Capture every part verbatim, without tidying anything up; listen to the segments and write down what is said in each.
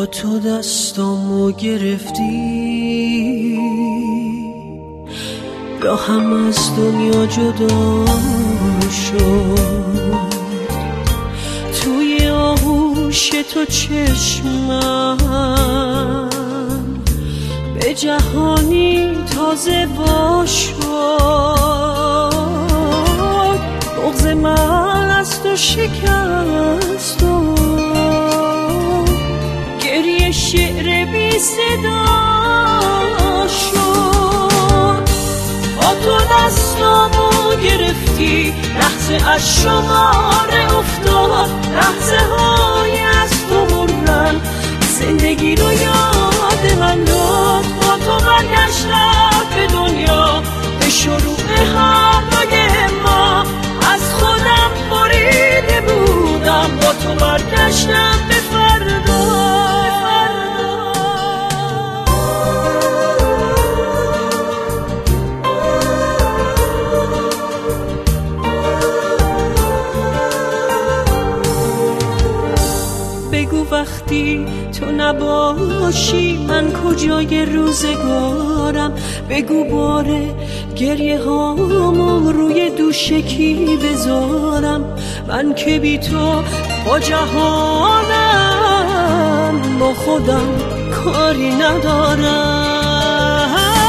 تا تو دستامو گرفتی راهم از دنیا جدا شد، توی آغوش تو چشمم به جهانی تازه وا شد. بغض من از تو شکست و گریه شعر بی صدا شد. با تو دستامو گرفتی لحظه از شماره افتاد، لحظه های از تو بردن زندگی رو یاد من داد. با تو برگشتم به دنیا، به شروع همراه ما، از خودم بریده بودم. با تو برگشتم به فردا. بگو وقتی تو نباشی من کجای روزگارم، بگو باره گریه هامو روی دوش کی بذارم. من که بی تو با جهانم با خودم کاری ندارم.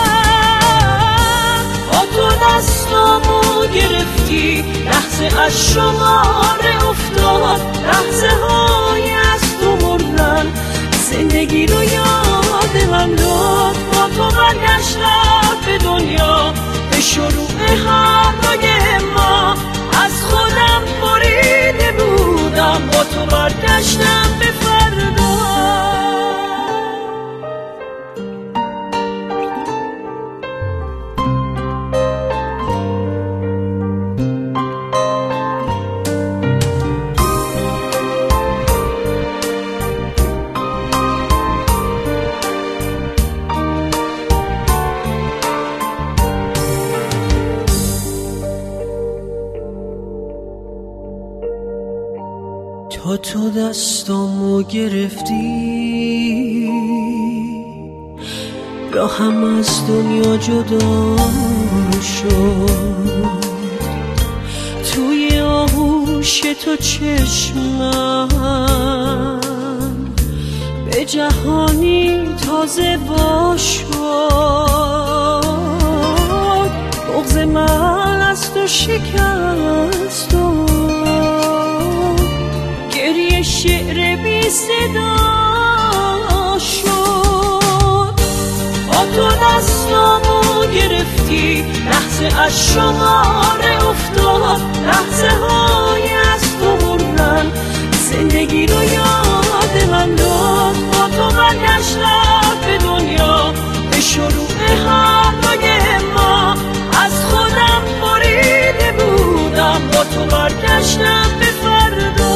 با تو دستامو گرفتی لحظه از شماره افتاد، لحظه های از تو بردن زندگی رو یاد من داد. با تو برگشتم به دنیا، به شروع همراه ما، از خودم بریده بودم. با تو برگشتم به فردا. تا تو دستامو گرفتی راهم از دنیا جدا شد، توی آغوش تو چشمم به جهانی تازه وا شد. بغض من از تو شکست و گریه شعر بی صدا شد. با تو دستامو گرفتی لحظه از شماره افتاد، لحظه های از تو بردن زندگی رو یاد من داد. با تو برگشتم به دنیا، به شروع همراه ما، از خودم بریده بودم. با تو برگشتم به فردا.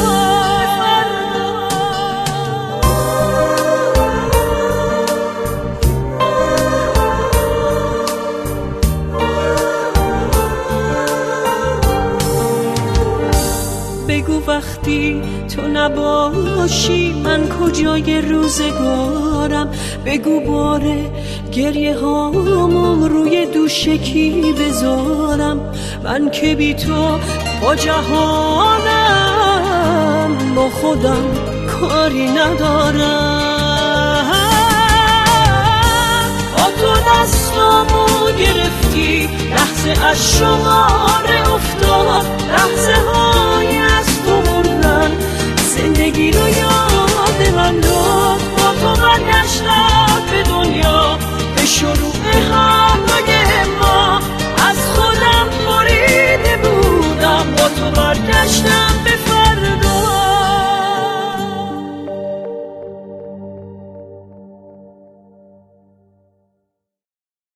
بگو وقتی تو نباشی من کجای روزگارم، بگو باره گریه هامو روی دوش کی بذارم. من که بی تو با جهانم با خودم کاری ندارم. با تو دستامو گرفتی لحظه از شما